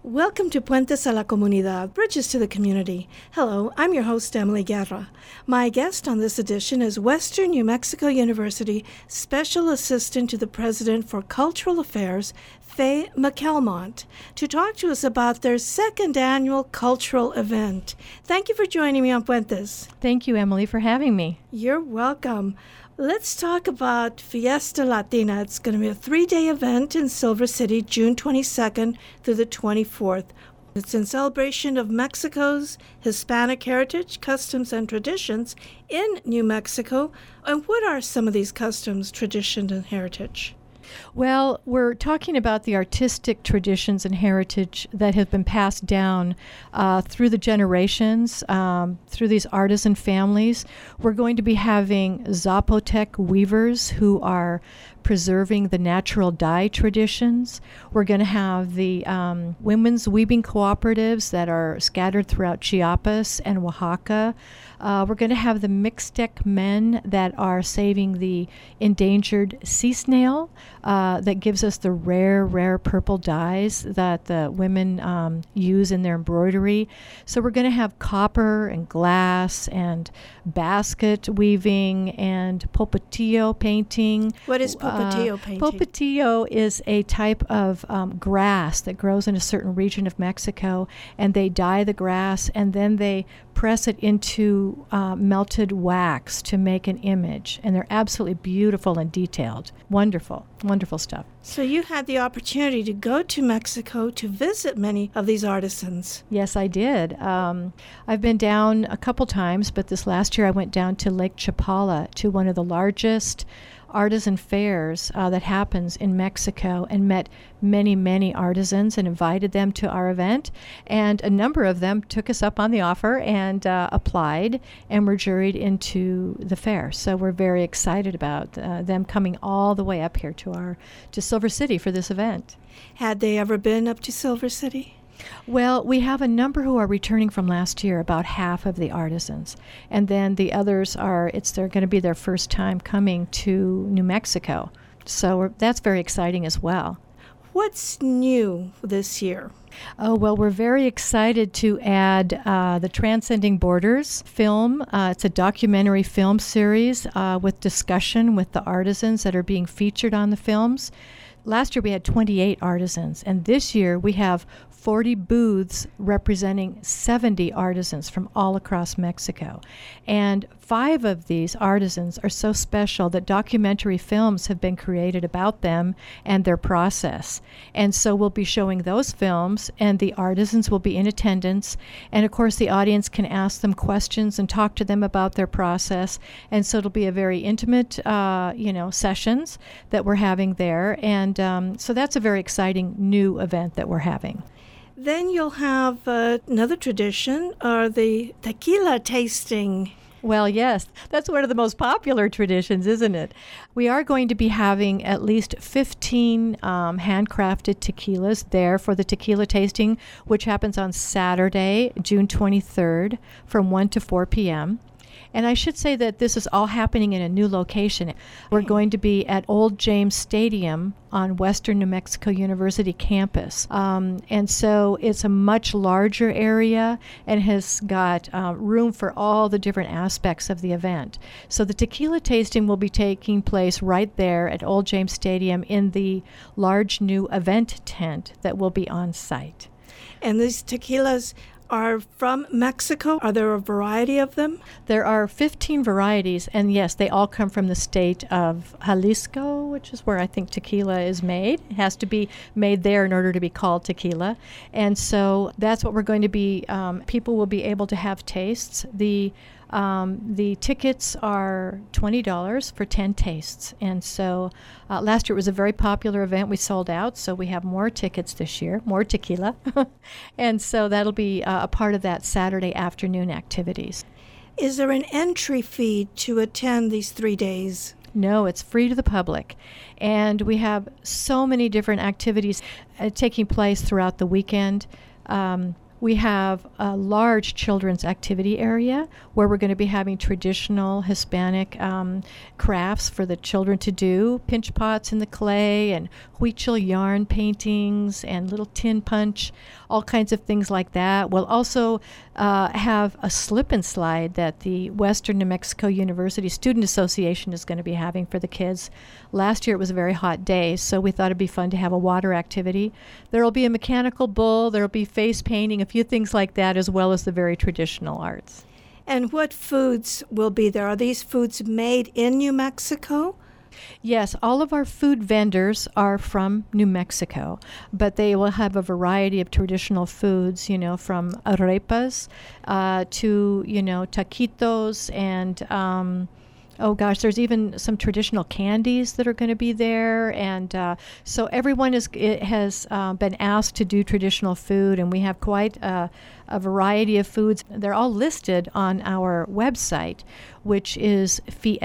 Welcome to Puentes a la Comunidad, Bridges to the Community. Hello, I'm your host, Emily Guerra. My guest on this edition is Western New Mexico University Special Assistant to the President for Cultural Affairs, Faye McElmont, to talk to us about their second annual cultural event. Thank you for joining me on Puentes. Thank you, Emily, for having me. You're welcome. Let's talk about Fiesta Latina. It's going to be a 3-day event in Silver City, June 22nd through the 24th. It's in celebration of Mexico's Hispanic heritage, customs, and traditions in New Mexico. And what are some of these customs, traditions, and heritage? Well, we're talking about the artistic traditions and heritage that have been passed down through the generations, through these artisan families. We're going to be having Zapotec weavers who are preserving the natural dye traditions. We're going to have the women's weaving cooperatives that are scattered throughout Chiapas and Oaxaca. We're going to have the Mixtec men that are saving the endangered sea snail that gives us the rare purple dyes that the women use in their embroidery. So we're going to have copper and glass and basket weaving and popatillo painting. What is popatillo painting? Popatillo is a type of grass that grows in a certain region of Mexico, and they dye the grass and then they press it into melted wax to make an image. And they're absolutely beautiful and detailed. Wonderful, wonderful stuff. So you had the opportunity to go to Mexico to visit many of these artisans. Yes, I did. I've been down a couple times, but this last year I went down to Lake Chapala to one of the largest artisan fairs that happens in Mexico, and met many artisans and invited them to our event. And a number of them took us up on the offer and applied and were juried into the fair. So we're very excited about them coming all the way up here to Silver City for this event. Had they ever been up to Silver City? Well, we have a number who are returning from last year, about half of the artisans. And then the others they're going to be their first time coming to New Mexico. So that's very exciting as well. What's new this year? Oh, well, we're very excited to add the Transcending Borders film. It's a documentary film series with discussion with the artisans that are being featured on the films. Last year we had 28 artisans, and this year we have 40 booths representing 70 artisans from all across Mexico. And 5 of these artisans are so special that documentary films have been created about them and their process. And so we'll be showing those films, and the artisans will be in attendance. And of course the audience can ask them questions and talk to them about their process. And so it'll be a very intimate, sessions that we're having there. And so that's a very exciting new event that we're having. Then you'll have another tradition, or the tequila tasting. Well, yes, that's one of the most popular traditions, isn't it? We are going to be having at least 15 handcrafted tequilas there for the tequila tasting, which happens on Saturday, June 23rd, from 1 to 4 p.m. And I should say that this is all happening in a new location. We're going to be at Old James Stadium on Western New Mexico University campus. And so it's a much larger area and has got room for all the different aspects of the event. So the tequila tasting will be taking place right there at Old James Stadium in the large new event tent that will be on site. And these tequilas are from Mexico? Are there a variety of them? There are 15 varieties, and yes, they all come from the state of Jalisco, which is where I think tequila is made. It has to be made there in order to be called tequila. And so that's what we're going to be, people will be able to have tastes. The tickets are $20 for 10 tastes. And so last year it was a very popular event. We sold out, so we have more tickets this year, more tequila. And so that'll be a part of that Saturday afternoon activities. Is there an entry fee to attend these 3 days? No, it's free to the public. And we have so many different activities taking place throughout the weekend. We have a large children's activity area where we're going to be having traditional Hispanic crafts for the children to do, pinch pots in the clay and huichol yarn paintings and little tin punch, all kinds of things like that. We'll also have a slip and slide that the Western New Mexico University Student Association is going to be having for the kids. Last year it was a very hot day, so we thought it'd be fun to have a water activity. There will be a mechanical bull, there will be face painting, a few things like that, as well as the very traditional arts. And what foods will be there? Are these foods made in New Mexico? Yes, all of our food vendors are from New Mexico, but they will have a variety of traditional foods, from arepas to, taquitos and there's even some traditional candies that are going to be there. And so everyone has been asked to do traditional food, and we have quite a variety of foods. They're all listed on our website, which is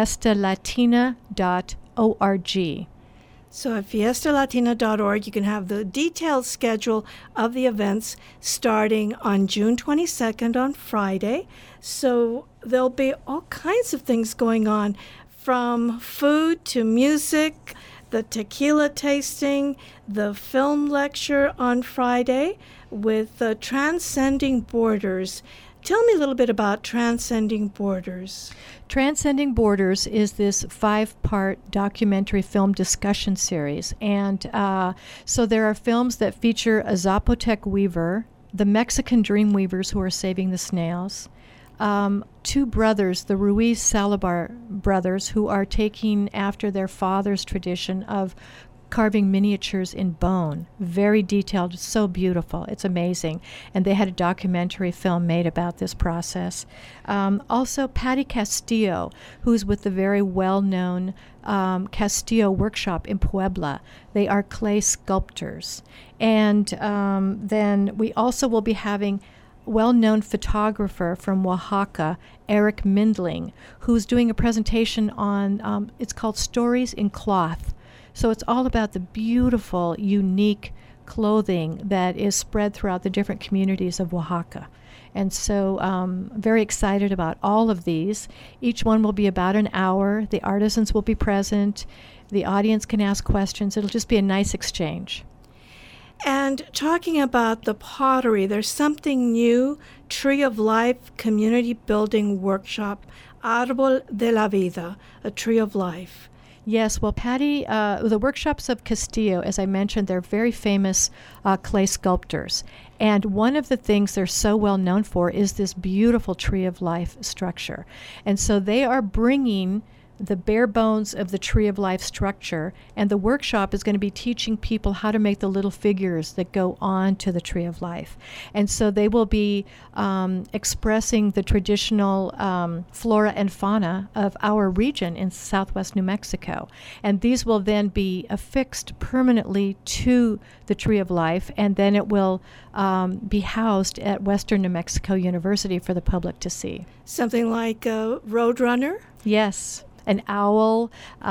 fiestalatina.org. So at fiestalatina.org, you can have the detailed schedule of the events starting on June 22nd on Friday. So there'll be all kinds of things going on, from food to music, the tequila tasting, the film lecture on Friday with Transcending Borders. Tell me a little bit about Transcending Borders. Transcending Borders is this 5-part documentary film discussion series. And so there are films that feature a Zapotec weaver, the Mexican dream weavers who are saving the snails, 2 brothers, the Ruiz Salabar brothers, who are taking after their father's tradition of carving miniatures in bone. Very detailed, so beautiful. It's amazing. And they had a documentary film made about this process. Also, Patty Castillo, who's with the very well-known Castillo Workshop in Puebla. They are clay sculptors. And then we also will be having well-known photographer from Oaxaca, Eric Mindling, who's doing a presentation on, it's called Stories in Cloth. So it's all about the beautiful, unique clothing that is spread throughout the different communities of Oaxaca. And so very excited about all of these. Each one will be about an hour. The artisans will be present. The audience can ask questions. It'll just be a nice exchange. And talking about the pottery, there's something new, Tree of Life Community Building Workshop, Árbol de la Vida, a Tree of Life. Yes, well, Patty, the workshops of Castillo, as I mentioned, they're very famous clay sculptors. And one of the things they're so well known for is this beautiful Tree of Life structure. And so they are bringing the bare bones of the Tree of Life structure, and the workshop is going to be teaching people how to make the little figures that go on to the Tree of Life. And so they will be expressing the traditional flora and fauna of our region in southwest New Mexico. And these will then be affixed permanently to the Tree of Life, and then it will be housed at Western New Mexico University for the public to see. Something like a Roadrunner? Yes. An owl,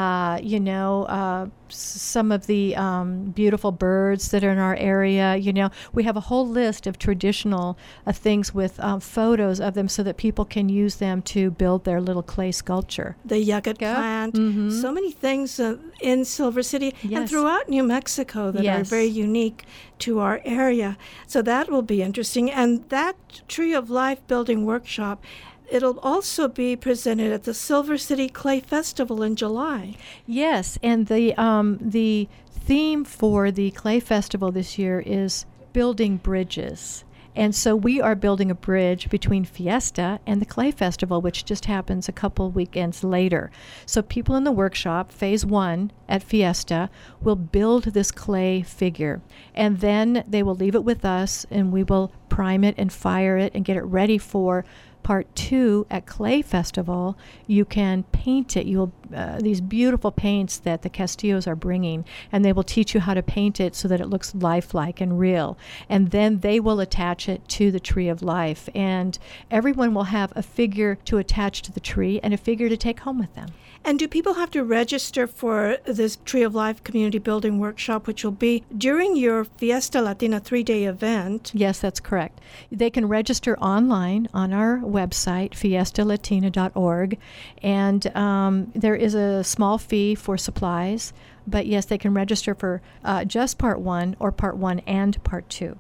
some of the beautiful birds that are in our area. We have a whole list of traditional things with photos of them so that people can use them to build their little clay sculpture. The yucca plant. Mm-hmm. So many things in Silver City and throughout New Mexico that are very unique to our area. So that will be interesting. And that Tree of Life building workshop, it'll also be presented at the Silver City Clay Festival in July. Yes, and the theme for the Clay Festival this year is building bridges. And so we are building a bridge between Fiesta and the Clay Festival, which just happens a couple weekends later. So people in the workshop, Phase 1 at Fiesta, will build this clay figure. And then they will leave it with us, and we will prime it and fire it and get it ready for Part 2 at Clay Festival. You can paint it. These beautiful paints that the Castillos are bringing, and they will teach you how to paint it so that it looks lifelike and real. And then they will attach it to the Tree of Life, and everyone will have a figure to attach to the tree and a figure to take home with them. And do people have to register for this Tree of Life Community Building Workshop, which will be during your Fiesta Latina 3-day event? Yes, that's correct. They can register online on our website, fiestalatina.org, and there is a small fee for supplies, but yes, they can register for just Part 1 or Part 1 and Part 2.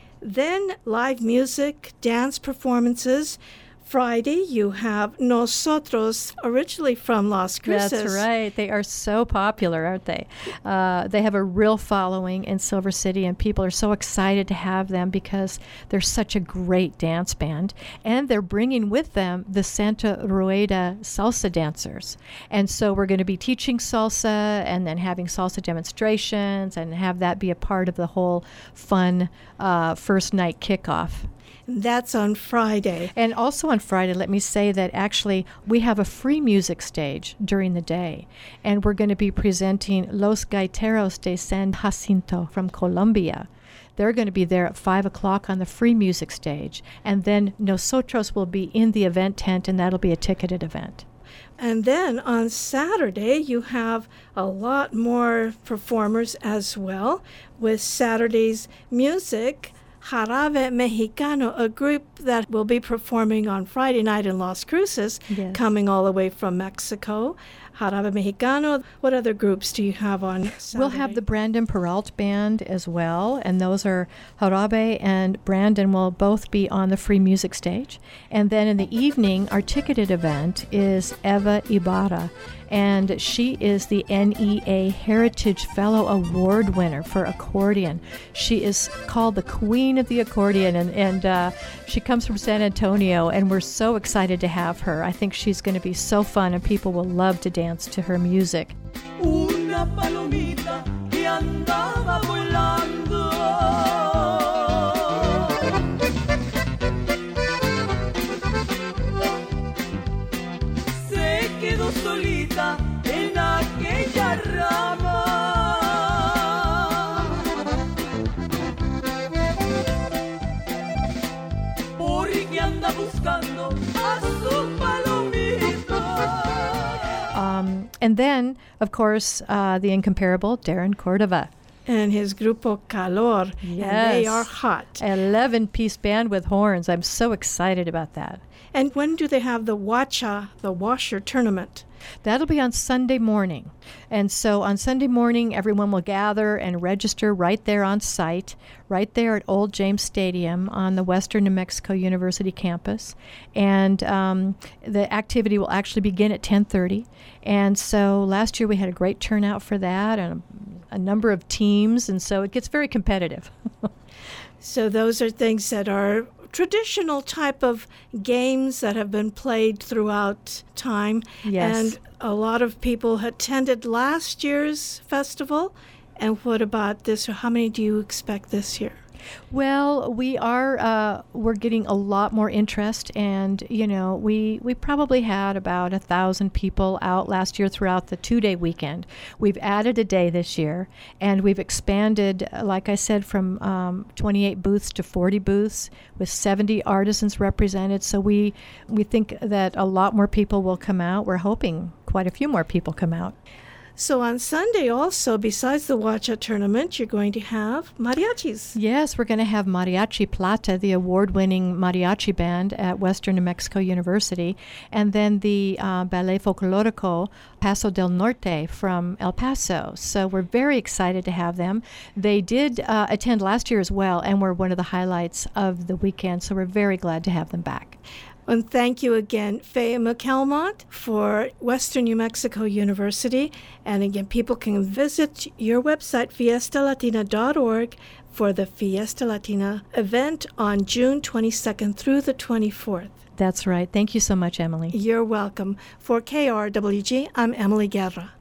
Then live music, dance performances. Friday, you have Nosotros, originally from Las Cruces. That's right. They are so popular, aren't they? They have a real following in Silver City, and people are so excited to have them because they're such a great dance band. And they're bringing with them the Santa Rueda salsa dancers. And so we're going to be teaching salsa and then having salsa demonstrations and have that be a part of the whole fun first night kickoff. That's on Friday. And also on Friday, let me say that actually we have a free music stage during the day. And we're going to be presenting Los Gaiteros de San Jacinto from Colombia. They're going to be there at 5 o'clock on the free music stage. And then Nosotros will be in the event tent, and that'll be a ticketed event. And then on Saturday, you have a lot more performers as well with Saturday's music. Jarabe Mexicano, a group that will be performing on Friday night in Las Cruces, yes, coming all the way from Mexico. Jarabe Mexicano. What other groups do you have on Saturday? We'll have the Brandon Peralt Band as well, and those are Jarabe and Brandon will both be on the free music stage. And then in the evening, our ticketed event is Eva Ibarra, and she is the NEA Heritage Fellow Award winner for accordion. She is called the Queen of the Accordion, and she comes from San Antonio, and we're so excited to have her. I think she's going to be so fun, and people will love to dance to her music. Una palomita que andaba volando. Se quedó solita en aquella rama. Porque anda buscando a su palomita. And then, of course, the incomparable Darren Cordova. And his Grupo Calor. Yes. And they are hot. 11-piece band with horns. I'm so excited about that. And when do they have the Wacha, the washer tournament? That'll be on Sunday morning. And so on Sunday morning, everyone will gather and register right there on site, right there at Old James Stadium on the Western New Mexico University campus. And the activity will actually begin at 10:30. And so last year we had a great turnout for that and a number of teams. And so it gets very competitive. So those are things that are traditional type of games that have been played throughout time. Yes. And a lot of people attended last year's festival. And what about this? Or how many do you expect this year? Well, we're getting a lot more interest, and we probably had about 1,000 people out last year throughout the 2-day weekend. We've added a day this year, and we've expanded, like I said, from 28 booths to 40 booths with 70 artisans represented. So we think that a lot more people will come out. We're hoping quite a few more people come out. So on Sunday also, besides the Wacha tournament, you're going to have mariachis. Yes, we're going to have Mariachi Plata, the award-winning mariachi band at Western New Mexico University, and then the Ballet Folklorico Paso del Norte from El Paso. So we're very excited to have them. They did attend last year as well and were one of the highlights of the weekend, so we're very glad to have them back. And thank you again, Faye McCalmont, for Western New Mexico University. And again, people can visit your website, fiestalatina.org, for the Fiesta Latina event on June 22nd through the 24th. That's right. Thank you so much, Emily. You're welcome. For KRWG, I'm Emily Guerra.